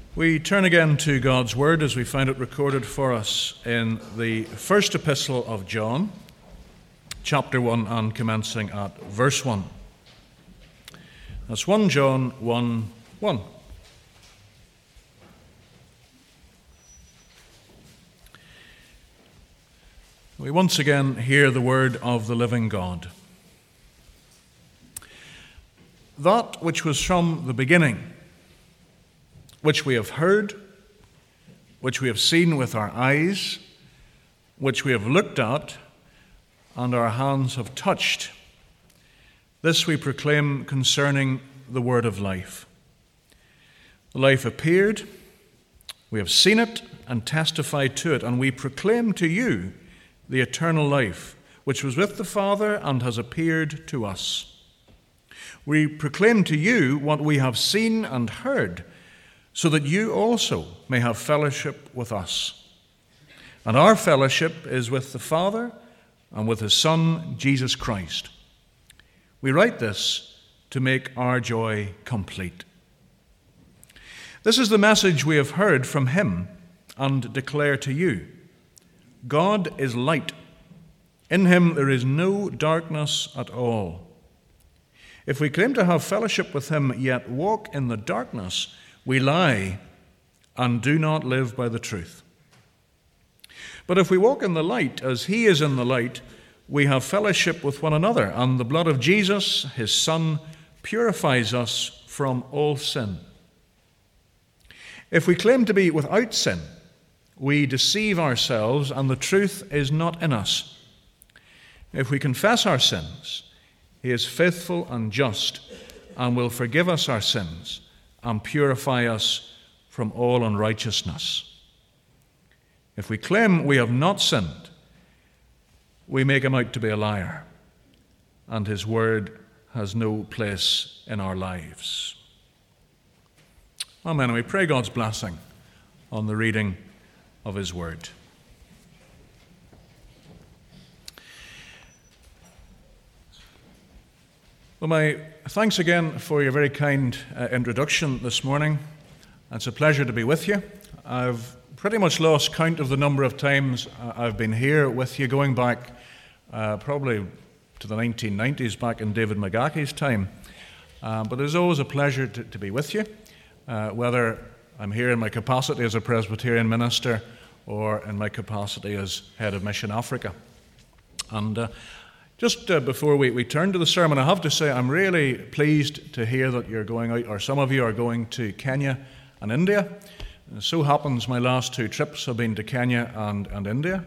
We turn again to God's Word as we find it recorded for us in the first epistle of John, chapter 1, and commencing at verse 1. That's 1 John 1:1. We once again hear the word of the living God. That which was from the beginning, which we have heard, which we have seen with our eyes, which we have looked at, and our hands have touched. This we proclaim concerning the word of life. The life appeared, we have seen it and testified to it, and we proclaim to you the eternal life, which was with the Father and has appeared to us. We proclaim to you what we have seen and heard, so that you also may have fellowship with us. And our fellowship is with the Father and with His Son, Jesus Christ. We write this to make our joy complete. This is the message we have heard from Him and declare to you. God is light. In Him there is no darkness at all. If we claim to have fellowship with Him, yet walk in the darkness, we lie and do not live by the truth. But if we walk in the light, as He is in the light, we have fellowship with one another, and the blood of Jesus, His Son, purifies us from all sin. If we claim to be without sin, we deceive ourselves, and the truth is not in us. If we confess our sins, He is faithful and just, and will forgive us our sins and purify us from all unrighteousness. If we claim we have not sinned, we make Him out to be a liar, and His word has no place in our lives. Amen. And we pray God's blessing on the reading of His word. Well, my thanks again for your very kind introduction this morning. It's a pleasure to be with you. I've pretty much lost count of the number of times I've been here with you, going back probably to the 1990s, back in David McGacky's time. But it's always a pleasure to be with you, whether I'm here in my capacity as a Presbyterian minister or in my capacity as head of Mission Africa. And just before we turn to the sermon, I have to say I'm really pleased to hear that you're going out, or some of you are going to Kenya and India. It so happens my last two trips have been to Kenya and India.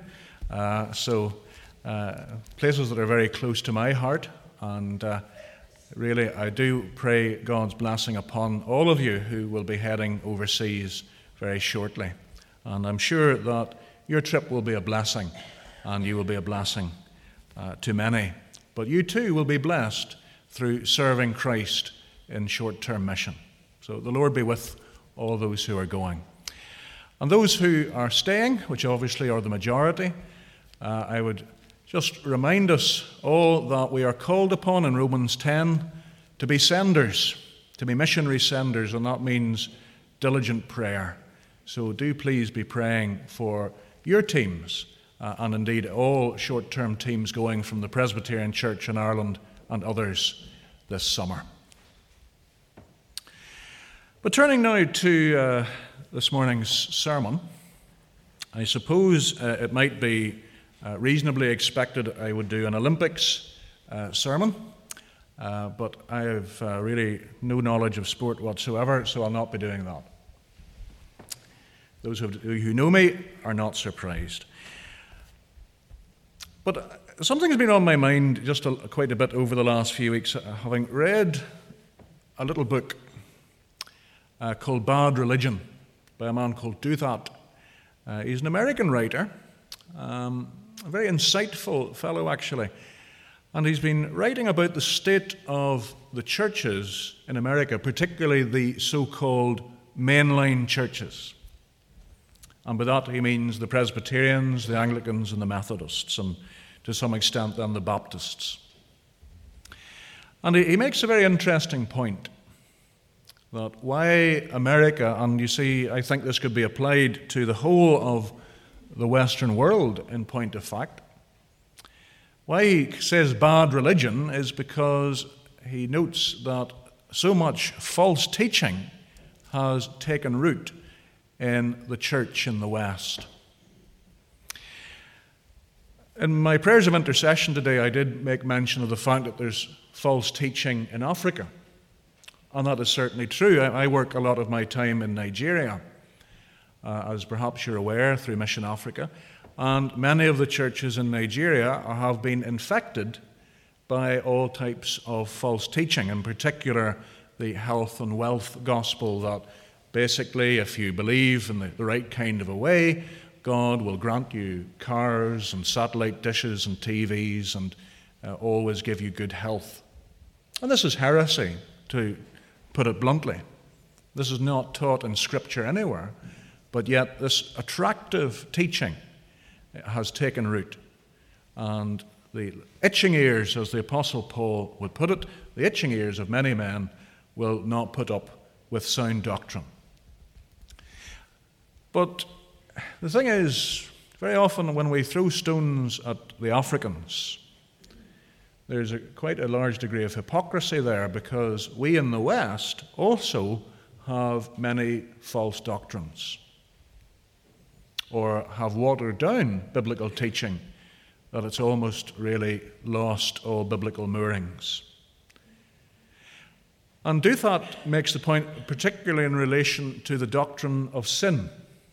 Places that are very close to my heart. And really, I do pray God's blessing upon all of you who will be heading overseas very shortly. And I'm sure that your trip will be a blessing, and you will be a blessing to many. But you too will be blessed through serving Christ in short-term mission. So the Lord be with all those who are going. And those who are staying, which obviously are the majority, I would just remind us all that we are called upon in Romans 10 to be senders, to be missionary senders, and that means diligent prayer. So do please be praying for your teams, and indeed all short-term teams going from the Presbyterian Church in Ireland and others this summer. But turning now to this morning's sermon, I suppose it might be reasonably expected I would do an Olympics sermon, but I have really no knowledge of sport whatsoever, so I'll not be doing that. Those who know me are not surprised. But something has been on my mind just quite a bit over the last few weeks, having read a little book called Bad Religion by a man called Duthat. He's an American writer, a very insightful fellow actually, and he's been writing about the state of the churches in America, particularly the so-called mainline churches. And by that he means the Presbyterians, the Anglicans and the Methodists, and to some extent then the Baptists. And he makes a very interesting point. that why America, and you see, I think this could be applied to the whole of the Western world in point of fact, why he says bad religion is because he notes that so much false teaching has taken root in the church in the West. In my prayers of intercession today, I did make mention of the fact that there's false teaching in Africa. And that is certainly true. I work a lot of my time in Nigeria, as perhaps you're aware, through Mission Africa. And many of the churches in Nigeria have been infected by all types of false teaching, in particular the health and wealth gospel that basically, if you believe in the right kind of a way, God will grant you cars and satellite dishes and TVs and always give you good health. And this is heresy, to put it bluntly. This is not taught in Scripture anywhere, but yet this attractive teaching has taken root. And the itching ears, as the Apostle Paul would put it, the itching ears of many men will not put up with sound doctrine. But the thing is, very often when we throw stones at the Africans, there's quite a large degree of hypocrisy there, because we in the West also have many false doctrines, or have watered down biblical teaching that it's almost really lost all biblical moorings. And Duthat makes the point, particularly in relation to the doctrine of sin,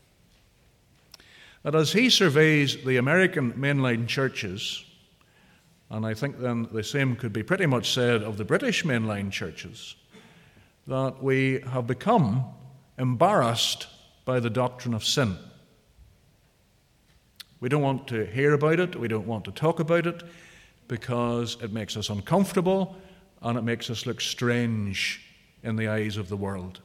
that as he surveys the American mainline churches, and I think then the same could be pretty much said of the British mainline churches, that we have become embarrassed by the doctrine of sin. We don't want to hear about it, we don't want to talk about it, because it makes us uncomfortable and it makes us look strange in the eyes of the world.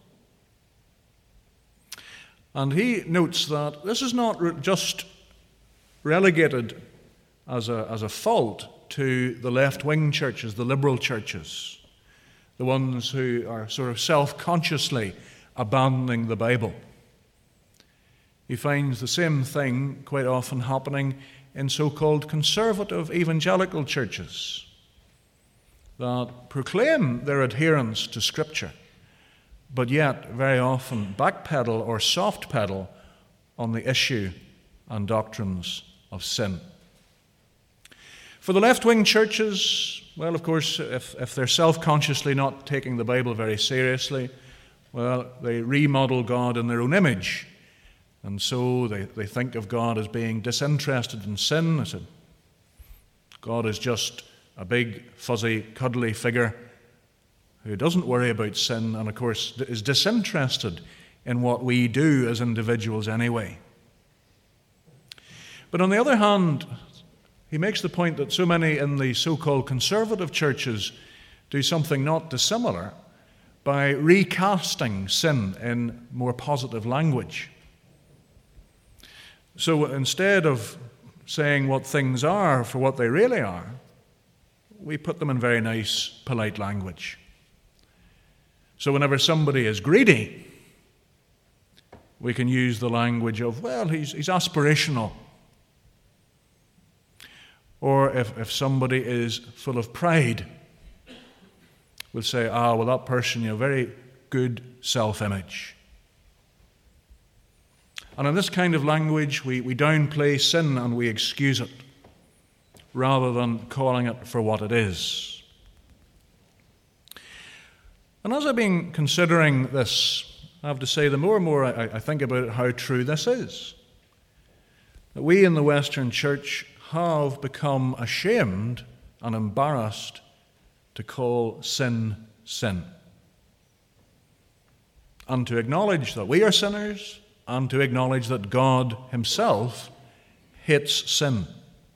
And he notes that this is not just relegated as a fault to the left-wing churches, the liberal churches, the ones who are sort of self-consciously abandoning the Bible. He finds the same thing quite often happening in so-called conservative evangelical churches that proclaim their adherence to Scripture, but yet very often backpedal or soft pedal on the issue and doctrines of sin. For the left-wing churches, well, of course, if they're self-consciously not taking the Bible very seriously, well, they remodel God in their own image. And so they think of God as being disinterested in sin. They said, God is just a big, fuzzy, cuddly figure who doesn't worry about sin and, of course, is disinterested in what we do as individuals anyway. But on the other hand, he makes the point that so many in the so-called conservative churches do something not dissimilar by recasting sin in more positive language. So instead of saying what things are for what they really are, we put them in very nice, polite language. So whenever somebody is greedy, we can use the language of, well, he's aspirational. Or if somebody is full of pride, we'll say, well, that person, very good self-image. And in this kind of language, we downplay sin and we excuse it, rather than calling it for what it is. And as I've been considering this, I have to say, the more and more I think about it, how true this is. That we in the Western Church have become ashamed and embarrassed to call sin, sin. And to acknowledge that we are sinners, and to acknowledge that God himself hates sin.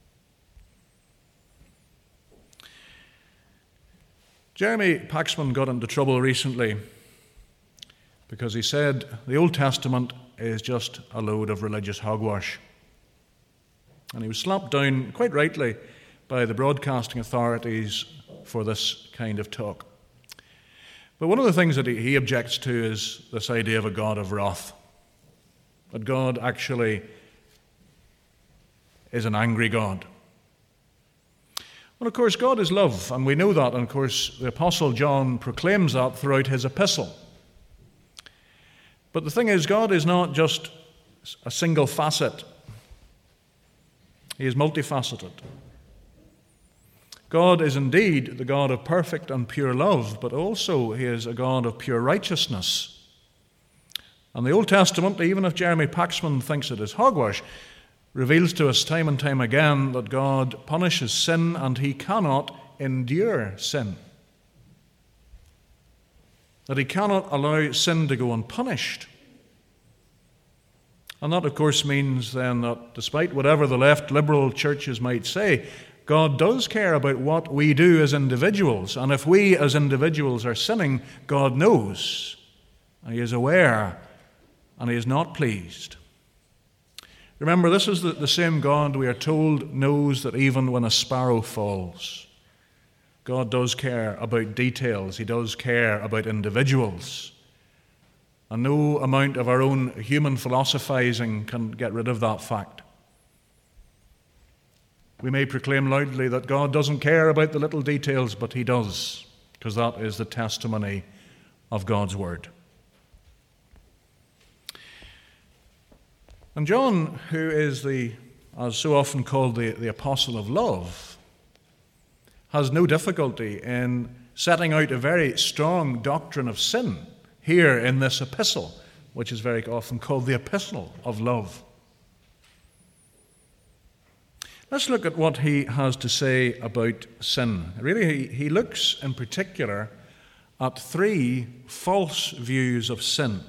Jeremy Paxman got into trouble recently because he said the Old Testament is just a load of religious hogwash. And he was slapped down, quite rightly, by the broadcasting authorities for this kind of talk. But one of the things that he objects to is this idea of a God of wrath, that God actually is an angry God. Well, of course, God is love, and we know that, and of course, the Apostle John proclaims that throughout his epistle. But the thing is, God is not just a single facet. He is multifaceted. God is indeed the God of perfect and pure love, but also he is a God of pure righteousness. And the Old Testament, even if Jeremy Paxman thinks it is hogwash, reveals to us time and time again that God punishes sin and he cannot endure sin. That he cannot allow sin to go unpunished. And that, of course, means then that despite whatever the left liberal churches might say, God does care about what we do as individuals. And if we as individuals are sinning, God knows. And he is aware. And he is not pleased. Remember, this is the same God we are told knows that even when a sparrow falls, God does care about details. He does care about individuals. And no amount of our own human philosophizing can get rid of that fact. We may proclaim loudly that God doesn't care about the little details, but he does, because that is the testimony of God's word. And John, who is as so often called the apostle of love, has no difficulty in setting out a very strong doctrine of sin here in this epistle, which is very often called the epistle of love. Let's look at what he has to say about sin. Really, he looks in particular at three false views of sin.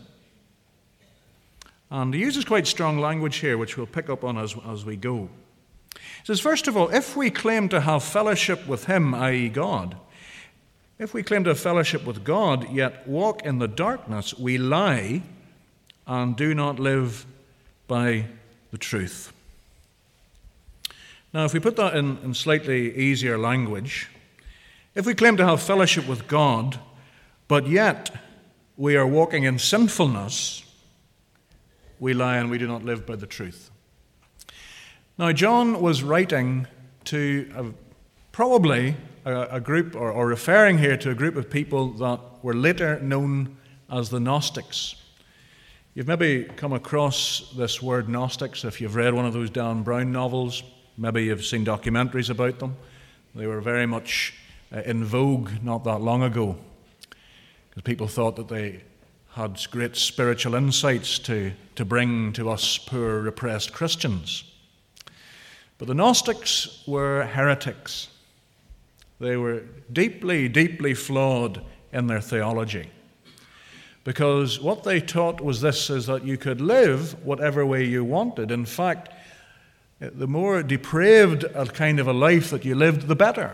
And he uses quite strong language here, which we'll pick up on as we go. He says, first of all, if we claim to have fellowship with him, i.e. God, if we claim to have fellowship with God, yet walk in the darkness, we lie and do not live by the truth. Now, if we put that in slightly easier language, if we claim to have fellowship with God, but yet we are walking in sinfulness, we lie and we do not live by the truth. Now, John was writing to probably a group, or referring here to a group of people that were later known as the Gnostics. You've maybe come across this word Gnostics if you've read one of those Dan Brown novels. Maybe you've seen documentaries about them. They were very much in vogue not that long ago, because people thought that they had great spiritual insights to bring to us poor repressed Christians. But the Gnostics were heretics. They were deeply, deeply flawed in their theology. Because what they taught was this, is that you could live whatever way you wanted. In fact, the more depraved a kind of a life that you lived, the better.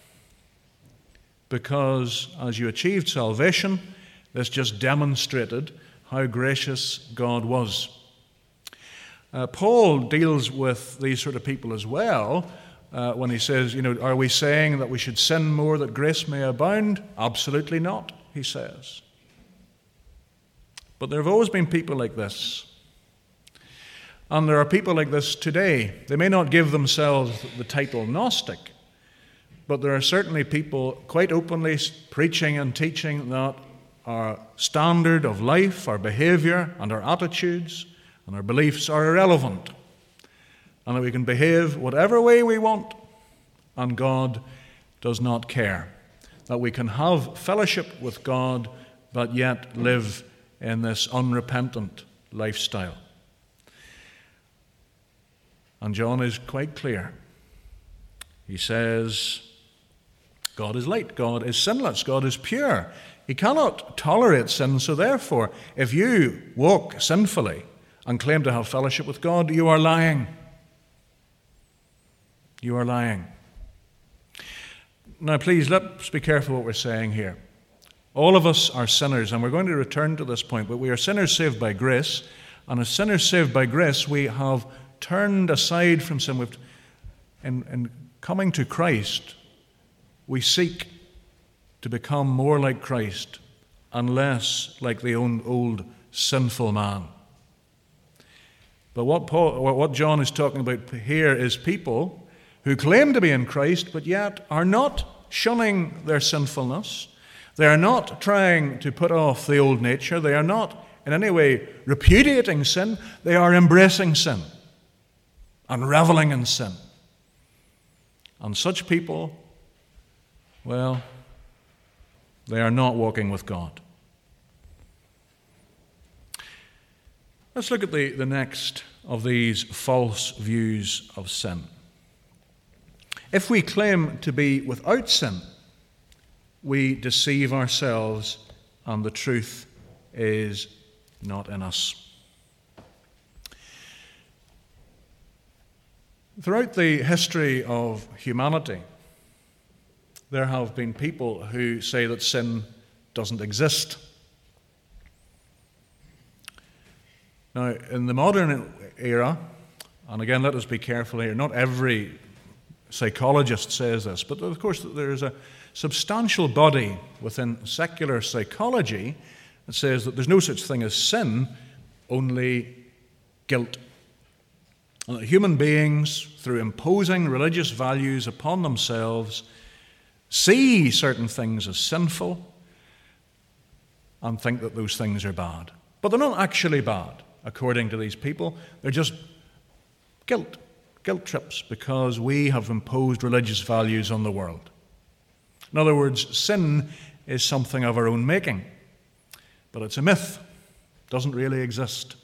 Because as you achieved salvation, this just demonstrated how gracious God was. Paul deals with these sort of people as well when he says, are we saying that we should sin more that grace may abound? Absolutely not, he says. But there have always been people like this. And there are people like this today. They may not give themselves the title Gnostic, but there are certainly people quite openly preaching and teaching that our standard of life, our behavior, and our attitudes and our beliefs are irrelevant, and that we can behave whatever way we want, and God does not care. That we can have fellowship with God, but yet live in this unrepentant lifestyle. And John is quite clear. He says, God is light, God is sinless, God is pure. He cannot tolerate sin, so therefore, if you walk sinfully and claim to have fellowship with God, you are lying. You are lying. Now, please, let's be careful what we're saying here. All of us are sinners, and we're going to return to this point, but we are sinners saved by grace, and as sinners saved by grace, we have turned aside from sin. In coming to Christ, we seek to become more like Christ and less like the old sinful man. But what John is talking about here is people who claim to be in Christ, but yet are not shunning their sinfulness. They are not trying to put off the old nature. They are not in any way repudiating sin. They are embracing sin and reveling in sin. And such people, well, they are not walking with God. Let's look at the next of these false views of sin. If we claim to be without sin, we deceive ourselves and the truth is not in us. Throughout the history of humanity, there have been people who say that sin doesn't exist. Now, in the modern era, and again, let us be careful here, not every psychologist says this, but of course there is a substantial body within secular psychology that says that there's no such thing as sin, only guilt. And that human beings, through imposing religious values upon themselves, see certain things as sinful and think that those things are bad. But they're not actually bad, according to these people. They're just guilt trips, because we have imposed religious values on the world. In other words, sin is something of our own making, but it's a myth. It doesn't really exist.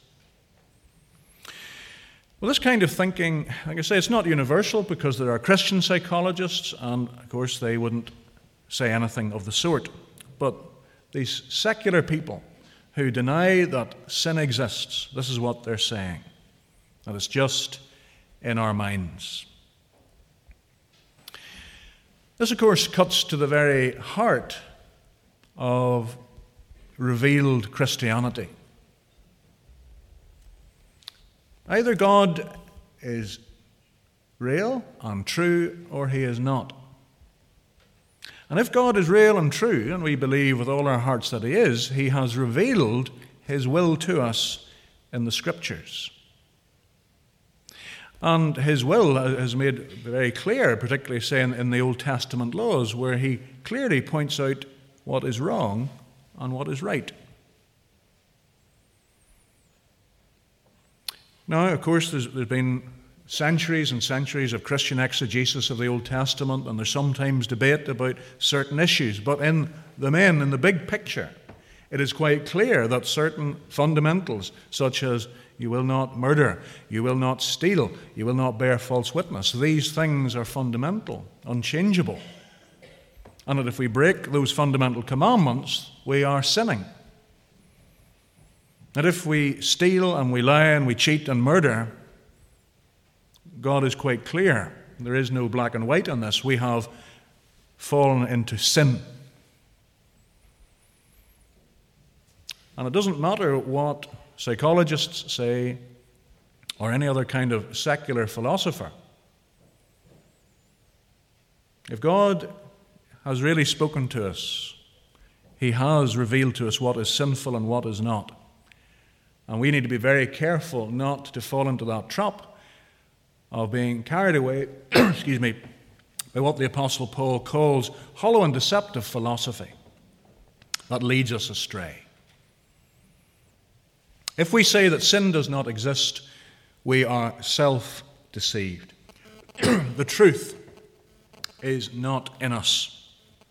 Well, this kind of thinking, like I say, it's not universal, because there are Christian psychologists, and of course they wouldn't say anything of the sort. But these secular people who deny that sin exists, this is what they're saying, that it's just in our minds. This, of course, cuts to the very heart of revealed Christianity. Either God is real and true, or he is not. And if God is real and true, and we believe with all our hearts that he is, he has revealed his will to us in the Scriptures. And his will is made very clear, particularly saying in the Old Testament laws, where he clearly points out what is wrong and what is right. Now, of course, there's been centuries and centuries of Christian exegesis of the Old Testament, and there's sometimes debate about certain issues. But in the big picture, it is quite clear that certain fundamentals, such as you will not murder, you will not steal, you will not bear false witness, these things are fundamental, unchangeable. And that if we break those fundamental commandments, we are sinning. That if we steal and we lie and we cheat and murder, God is quite clear. There is no black and white on this. We have fallen into sin. And it doesn't matter what psychologists say or any other kind of secular philosopher. If God has really spoken to us, he has revealed to us what is sinful and what is not. And we need to be very careful not to fall into that trap of being carried away, by what the Apostle Paul calls hollow and deceptive philosophy that leads us astray. If we say that sin does not exist, we are self-deceived. The truth is not in us.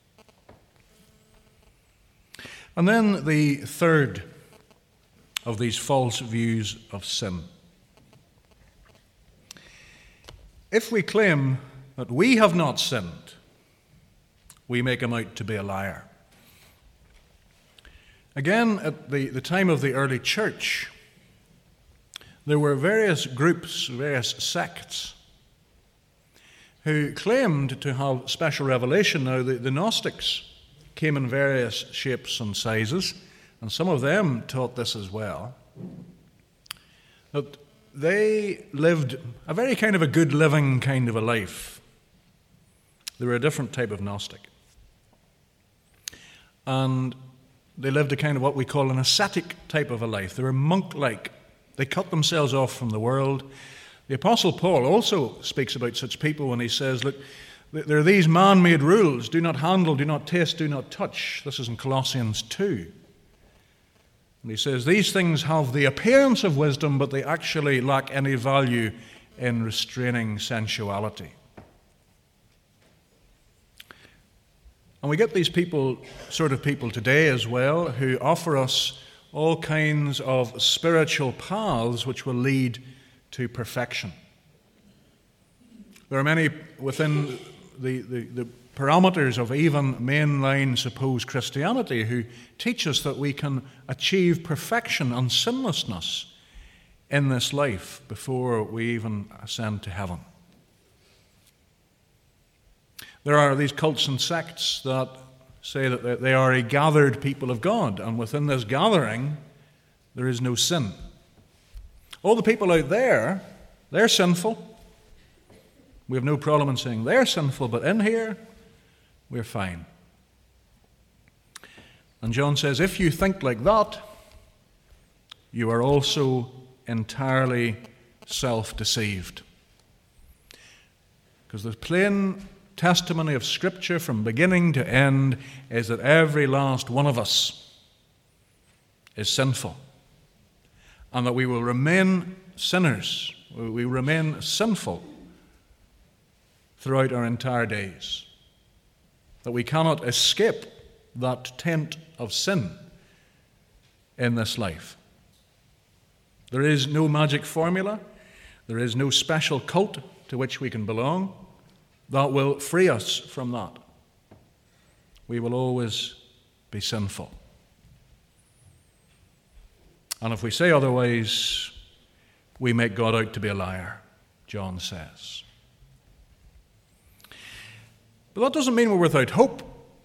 And then the third of these false views of sin. If we claim that we have not sinned, we make him out to be a liar. Again, at the time of the early church, there were various groups, various sects, who claimed to have special revelation. Now, the Gnostics came in various shapes and sizes, and some of them taught this as well, that they lived a very kind of a good living kind of a life. They were a different type of Gnostic. And they lived a kind of what we call an ascetic type of a life. They were monk-like. They cut themselves off from the world. The Apostle Paul also speaks about such people when he says, look, there are these man-made rules. Do not handle, do not taste, do not touch. This is in Colossians 2. And he says, these things have the appearance of wisdom, but they actually lack any value in restraining sensuality. And we get these sort of people today as well, who offer us all kinds of spiritual paths which will lead to perfection. There are many within the parameters of even mainline supposed Christianity who teach us that we can achieve perfection and sinlessness in this life before we even ascend to heaven. There are these cults and sects that say that they are a gathered people of God, and within this gathering there is no sin. All the people out there, they're sinful. We have no problem in saying they're sinful, but in here, we're fine. And John says, if you think like that, you are also entirely self-deceived. Because the plain testimony of Scripture from beginning to end is that every last one of us is sinful, and that we will remain sinners, we remain sinful throughout our entire days, that we cannot escape that taint of sin in this life. There is no magic formula, there is no special cult to which we can belong that will free us from that. We will always be sinful. And if we say otherwise, we make God out to be a liar, John says. But that doesn't mean we're without hope.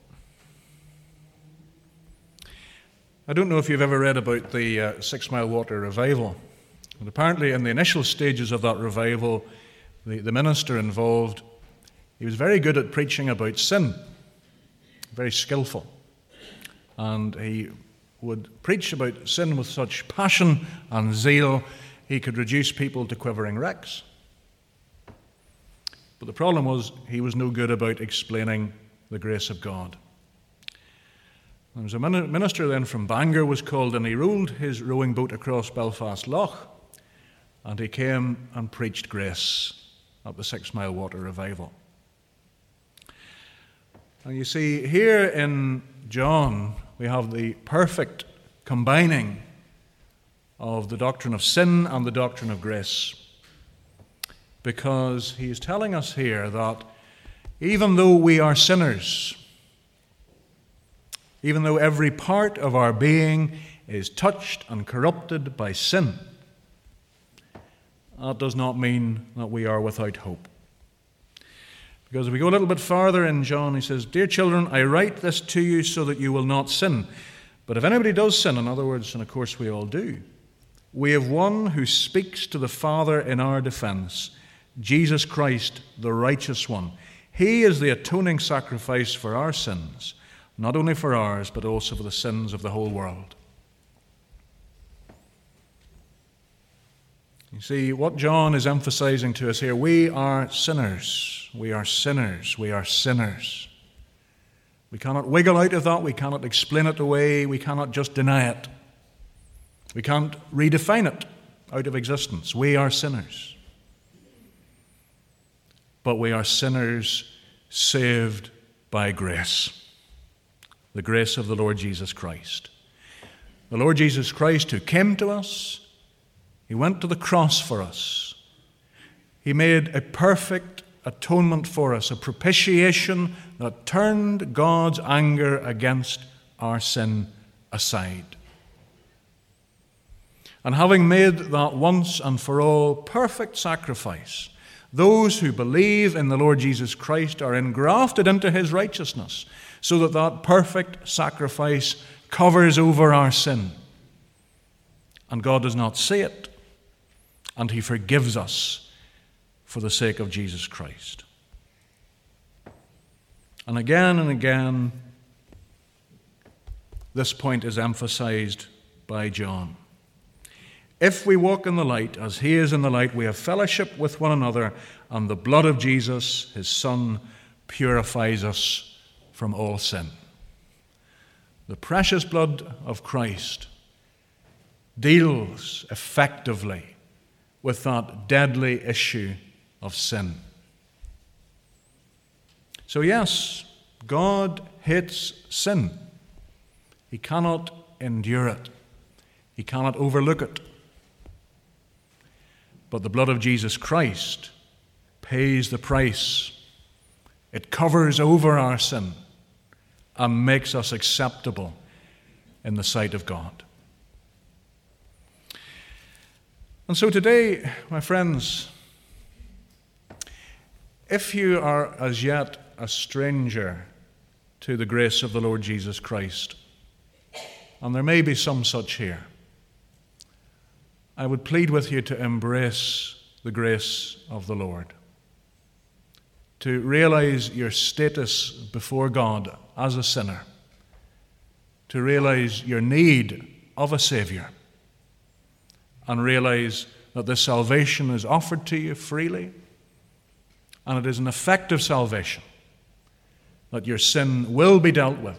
I don't know if you've ever read about the 6 Mile Water revival. And apparently in the initial stages of that revival, the minister involved, he was very good at preaching about sin, very skillful. And he would preach about sin with such passion and zeal, he could reduce people to quivering wrecks. But the problem was, he was no good about explaining the grace of God. There was a minister then from Bangor was called, and he rowed his rowing boat across Belfast Lough, and he came and preached grace at the 6 Mile Water revival. And you see, here in John, we have the perfect combining of the doctrine of sin and the doctrine of grace. Because he is telling us here that even though we are sinners, even though every part of our being is touched and corrupted by sin, that does not mean that we are without hope. Because if we go a little bit farther in John, he says, "Dear children, I write this to you so that you will not sin. But if anybody does sin," in other words, and of course we all do, "we have one who speaks to the Father in our defense, Jesus Christ, the righteous one. He is the atoning sacrifice for our sins, not only for ours, but also for the sins of the whole world." You see, what John is emphasizing to us here, we are sinners. We are sinners. We are sinners. We cannot wiggle out of that. We cannot explain it away. We cannot just deny it. We can't redefine it out of existence. We are sinners. But we are sinners saved by grace. The grace of the Lord Jesus Christ. The Lord Jesus Christ who came to us, he went to the cross for us. He made a perfect atonement for us, a propitiation that turned God's anger against our sin aside. And having made that once and for all perfect sacrifice, those who believe in the Lord Jesus Christ are engrafted into his righteousness, so that that perfect sacrifice covers over our sin. And God does not see it, and he forgives us for the sake of Jesus Christ. And again, this point is emphasized by John. If we walk in the light as he is in the light, we have fellowship with one another, and the blood of Jesus, his Son, purifies us from all sin. The precious blood of Christ deals effectively with that deadly issue of sin. So yes, God hates sin. He cannot endure it. He cannot overlook it. But the blood of Jesus Christ pays the price. It covers over our sin and makes us acceptable in the sight of God. And so today, my friends, if you are as yet a stranger to the grace of the Lord Jesus Christ, and there may be some such here, I would plead with you to embrace the grace of the Lord, to realize your status before God as a sinner, to realize your need of a Savior, and realize that this salvation is offered to you freely, and it is an effective salvation, that your sin will be dealt with.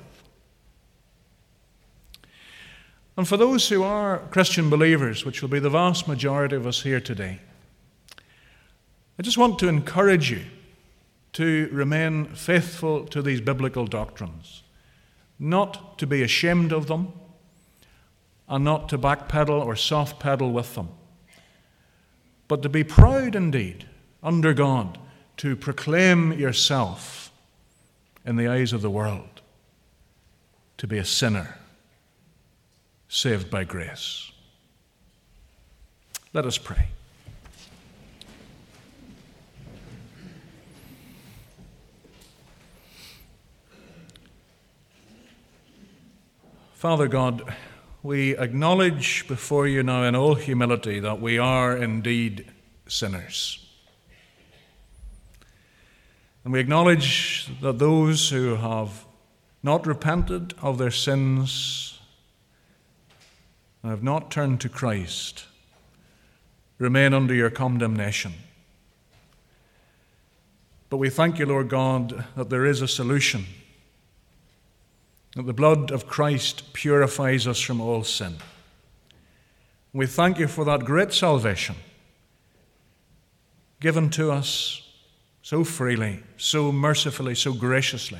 And for those who are Christian believers, which will be the vast majority of us here today, I just want to encourage you to remain faithful to these biblical doctrines, not to be ashamed of them, and not to backpedal or soft pedal with them, but to be proud indeed, under God, to proclaim yourself in the eyes of the world to be a sinner saved by grace. Let us pray. Father God, we acknowledge before you now in all humility that we are indeed sinners. And we acknowledge that those who have not repented of their sins and have not turned to Christ remain under your condemnation. But we thank you, Lord God, that there is a solution, that the blood of Christ purifies us from all sin. We thank you for that great salvation given to us so freely, so mercifully, so graciously.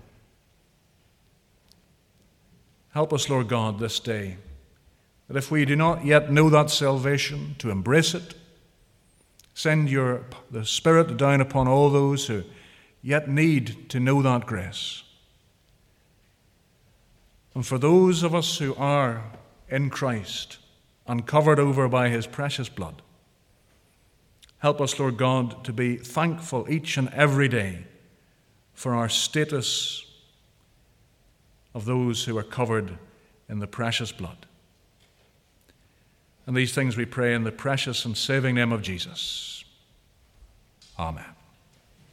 Help us, Lord God, this day, that if we do not yet know that salvation, to embrace it. Send the Spirit down upon all those who yet need to know that grace. And for those of us who are in Christ and covered over by his precious blood, help us, Lord God, to be thankful each and every day for our status of those who are covered in the precious blood. And these things we pray in the precious and saving name of Jesus. Amen.